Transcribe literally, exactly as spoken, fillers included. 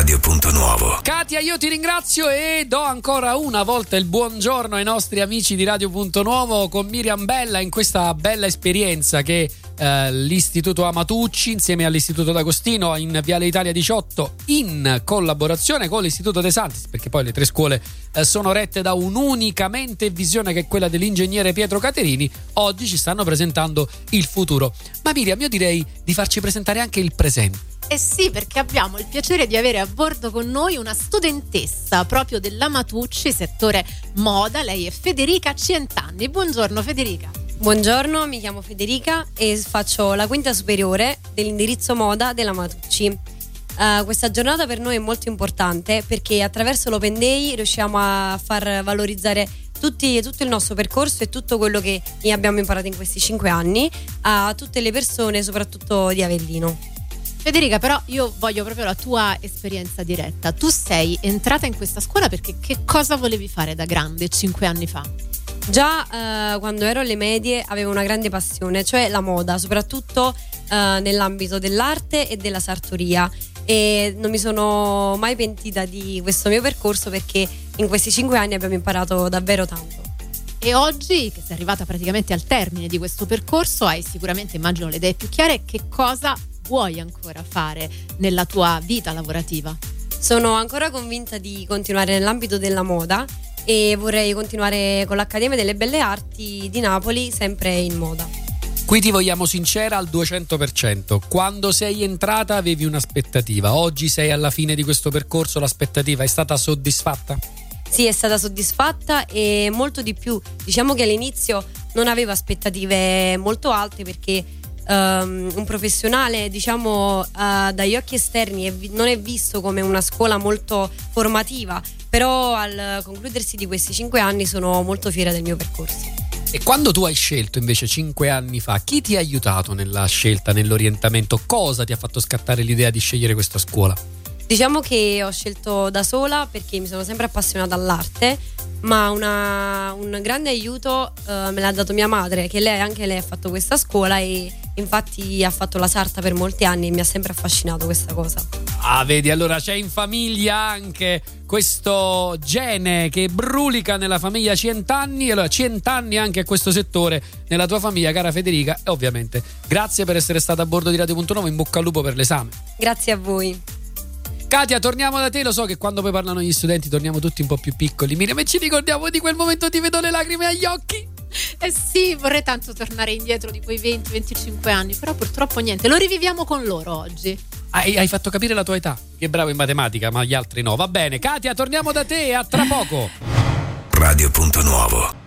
Radio Punto Nuovo. Katia, io ti ringrazio e do ancora una volta il buongiorno ai nostri amici di Radio Punto Nuovo con Miriam Bella in questa bella esperienza che eh, l'Istituto Amatucci insieme all'Istituto D'Agostino in Viale Italia diciotto in collaborazione con l'Istituto De Santis, perché poi le tre scuole eh, sono rette da un'unicamente visione che è quella dell'ingegnere Pietro Caterini, oggi ci stanno presentando il futuro. Ma Miriam, io direi di farci presentare anche il presente. Eh sì, perché abbiamo il piacere di avere a bordo con noi una studentessa proprio dell'Amatucci, settore moda. Lei è Federica Cient'anni. Buongiorno Federica. Buongiorno, mi chiamo Federica e faccio la quinta superiore dell'indirizzo moda dell'Amatucci. Uh, questa giornata per noi è molto importante perché attraverso l'Open Day riusciamo a far valorizzare tutti, tutto il nostro percorso e tutto quello che abbiamo imparato in questi cinque anni a tutte le persone, soprattutto di Avellino. Federica, però io voglio proprio la tua esperienza diretta. Tu sei entrata in questa scuola perché che cosa volevi fare da grande cinque anni fa? Già eh, quando ero alle medie avevo una grande passione, cioè la moda, soprattutto eh, nell'ambito dell'arte e della sartoria, e non mi sono mai pentita di questo mio percorso perché in questi cinque anni abbiamo imparato davvero tanto. E oggi, che sei arrivata praticamente al termine di questo percorso, hai sicuramente, immagino, le idee più chiare. Che cosa vuoi ancora fare nella tua vita lavorativa? Sono ancora convinta di continuare nell'ambito della moda e vorrei continuare con l'Accademia delle Belle Arti di Napoli, sempre in moda. Qui ti vogliamo sincera al duecento per cento. Quando sei entrata avevi un'aspettativa, oggi sei alla fine di questo percorso, l'aspettativa è stata soddisfatta? Sì, è stata soddisfatta e molto di più. Diciamo che all'inizio non avevo aspettative molto alte perché Um, un professionale, diciamo, uh, dagli occhi esterni è vi- non è visto come una scuola molto formativa, però al concludersi di questi cinque anni sono molto fiera del mio percorso. E quando tu hai scelto invece cinque anni fa, chi ti ha aiutato nella scelta, nell'orientamento? Cosa ti ha fatto scattare l'idea di scegliere questa scuola? Diciamo che ho scelto da sola perché mi sono sempre appassionata all'arte, ma una, un grande aiuto uh, me l'ha dato mia madre, che lei anche lei ha fatto questa scuola e infatti ha fatto la sarta per molti anni e mi ha sempre affascinato questa cosa. Ah, vedi, allora c'è in famiglia anche questo gene che brulica nella famiglia Cient'anni, allora Cient'anni anche a questo settore nella tua famiglia, cara Federica, e ovviamente grazie per essere stata a bordo di Radio Punto Nuovo, in bocca al lupo per l'esame. Grazie a voi. Katia, torniamo da te, lo so che quando poi parlano gli studenti torniamo tutti un po' più piccoli. Miriam, e ci ricordiamo di quel momento, ti vedo le lacrime agli occhi. Eh sì, vorrei tanto tornare indietro di quei venti venticinque anni, però purtroppo niente, lo riviviamo con loro oggi. Hai, hai fatto capire la tua età, che bravo in matematica, ma gli altri no. Va bene, Katia, torniamo da te, a tra poco. Radio Punto Nuovo.